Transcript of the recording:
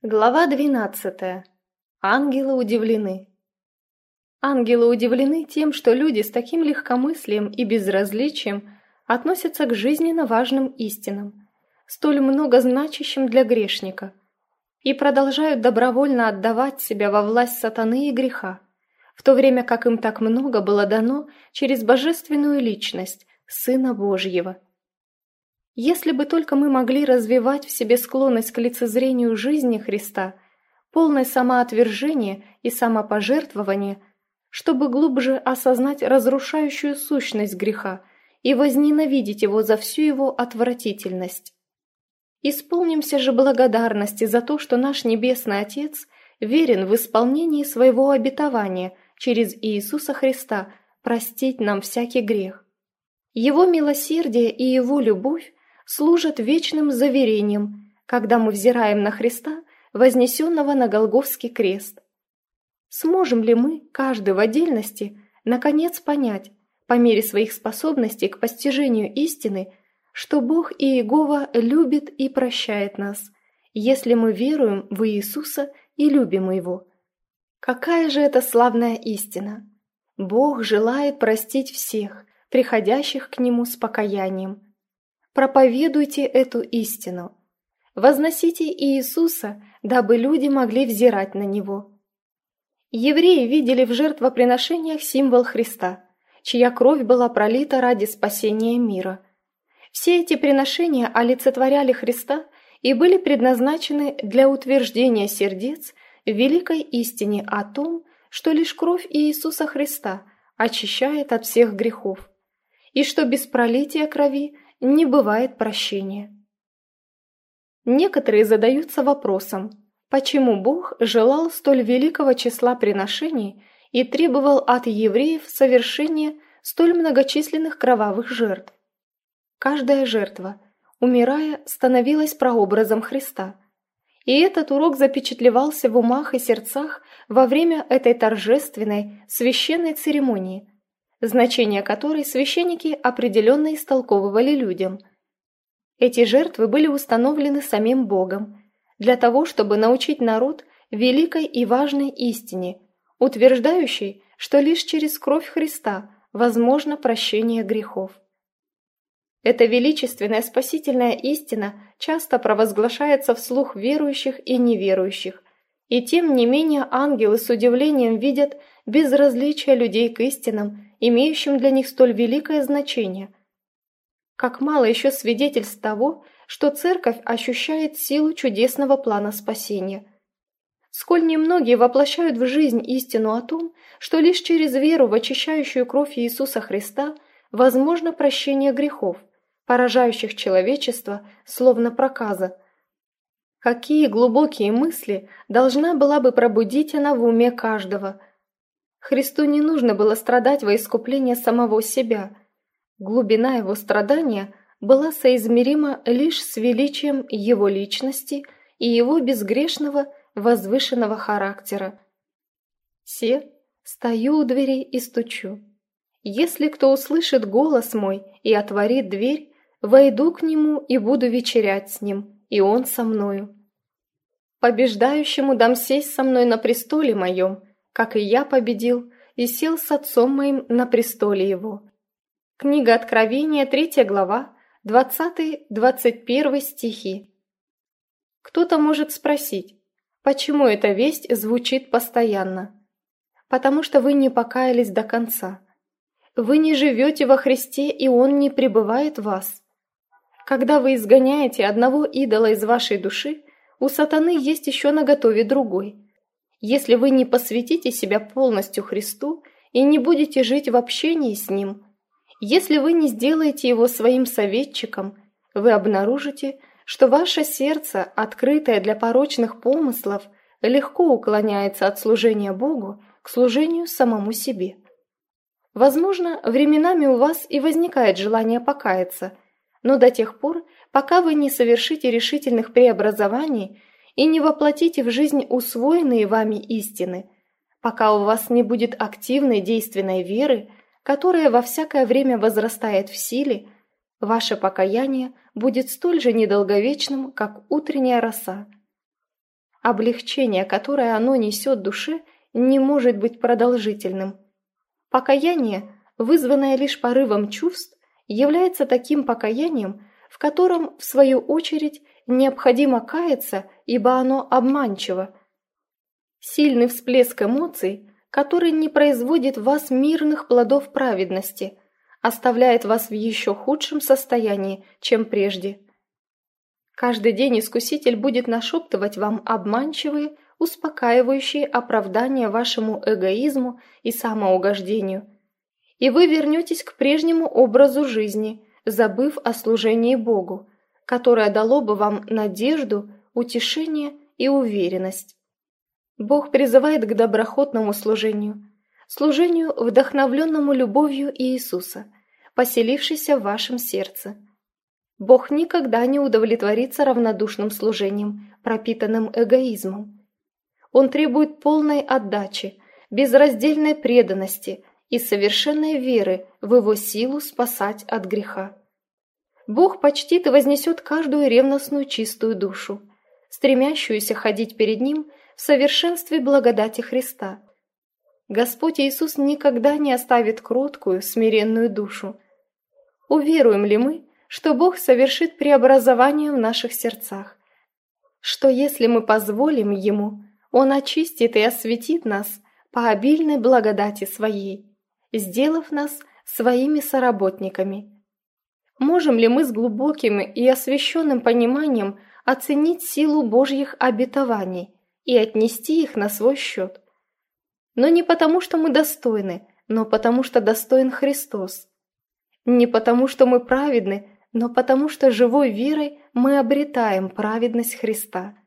Глава 12. Ангелы удивлены. Ангелы удивлены тем, что люди с таким легкомыслием и безразличием относятся к жизненно важным истинам, столь многозначащим для грешника, и продолжают добровольно отдавать себя во власть сатаны и греха, в то время как им так много было дано через божественную личность, Сына Божьего. Если бы только мы могли развивать в себе склонность к лицезрению жизни Христа, полное самоотвержение и самопожертвование, чтобы глубже осознать разрушающую сущность греха и возненавидеть его за всю его отвратительность. Исполнимся же благодарности за то, что наш Небесный Отец верен в исполнении своего обетования через Иисуса Христа простить нам всякий грех. Его милосердие и Его любовь служат вечным заверением, когда мы взираем на Христа, вознесенного на Голгофский крест. Сможем ли мы, каждый в отдельности, наконец понять, по мере своих способностей к постижению истины, что Бог Иегова любит и прощает нас, если мы веруем в Иисуса и любим Его? Какая же это славная истина! Бог желает простить всех, приходящих к Нему с покаянием. Проповедуйте эту истину. Возносите Иисуса, дабы люди могли взирать на Него. Евреи видели в жертвоприношениях символ Христа, чья кровь была пролита ради спасения мира. Все эти приношения олицетворяли Христа и были предназначены для утверждения сердец в великой истине о том, что лишь кровь Иисуса Христа очищает от всех грехов, и что без пролития крови не бывает прощения. Некоторые задаются вопросом, почему Бог желал столь великого числа приношений и требовал от евреев совершения столь многочисленных кровавых жертв. Каждая жертва, умирая, становилась прообразом Христа, и этот урок запечатлевался в умах и сердцах во время этой торжественной, священной церемонии, значение которой священники определенно истолковывали людям. Эти жертвы были установлены самим Богом для того, чтобы научить народ великой и важной истине, утверждающей, что лишь через кровь Христа возможно прощение грехов. Эта величественная спасительная истина часто провозглашается вслух верующих и неверующих, и тем не менее ангелы с удивлением видят безразличие людей к истинам, имеющим для них столь великое значение. Как мало еще свидетельств того, что Церковь ощущает силу чудесного плана спасения. Сколь немногие воплощают в жизнь истину о том, что лишь через веру в очищающую кровь Иисуса Христа возможно прощение грехов, поражающих человечество, словно проказа. Какие глубокие мысли должна была бы пробудить она в уме каждого. Христу не нужно было страдать во искупление самого себя. Глубина его страдания была соизмерима лишь с величием его личности и его безгрешного, возвышенного характера. «Се, стою у двери и стучу. Если кто услышит голос мой и отворит дверь, войду к нему и буду вечерять с ним, и он со мною. Побеждающему дам сесть со мной на престоле моем, как и я победил и сел с Отцом моим на престоле его». Книга Откровения, 3 глава, 20-21 стихи. Кто-то может спросить, почему эта весть звучит постоянно? Потому что вы не покаялись до конца. Вы не живете во Христе, и Он не пребывает в вас. Когда вы изгоняете одного идола из вашей души, у сатаны есть еще наготове другой. Если вы не посвятите себя полностью Христу и не будете жить в общении с Ним, если вы не сделаете Его своим советчиком, вы обнаружите, что ваше сердце, открытое для порочных помыслов, легко уклоняется от служения Богу к служению самому себе. Возможно, временами у вас и возникает желание покаяться, но до тех пор, пока вы не совершите решительных преобразований и не воплотите в жизнь усвоенные вами истины, пока у вас не будет активной действенной веры, которая во всякое время возрастает в силе, ваше покаяние будет столь же недолговечным, как утренняя роса. Облегчение, которое оно несет душе, не может быть продолжительным. Покаяние, вызванное лишь порывом чувств, является таким покаянием, в котором, в свою очередь, необходимо каяться, ибо оно обманчиво. Сильный всплеск эмоций, который не производит в вас мирных плодов праведности, оставляет вас в еще худшем состоянии, чем прежде. Каждый день искуситель будет нашептывать вам обманчивые, успокаивающие оправдания вашему эгоизму и самоугождению, и вы вернетесь к прежнему образу жизни, забыв о служении Богу, которое дало бы вам надежду, утешение и уверенность. Бог призывает к доброхотному служению, служению, вдохновленному любовью Иисуса, поселившейся в вашем сердце. Бог никогда не удовлетворится равнодушным служением, пропитанным эгоизмом. Он требует полной отдачи, безраздельной преданности и совершенной веры в Его силу спасать от греха. Бог почтит и вознесет каждую ревностную чистую душу, стремящуюся ходить перед Ним в совершенстве благодати Христа. Господь Иисус никогда не оставит кроткую, смиренную душу. Уверуем ли мы, что Бог совершит преобразование в наших сердцах, что если мы позволим Ему, Он очистит и осветит нас по обильной благодати Своей, сделав нас Своими соработниками? Можем ли мы с глубоким и освященным пониманием оценить силу Божьих обетований и отнести их на свой счет? Но не потому, что мы достойны, но потому, что достоин Христос. Не потому, что мы праведны, но потому, что живой верой мы обретаем праведность Христа.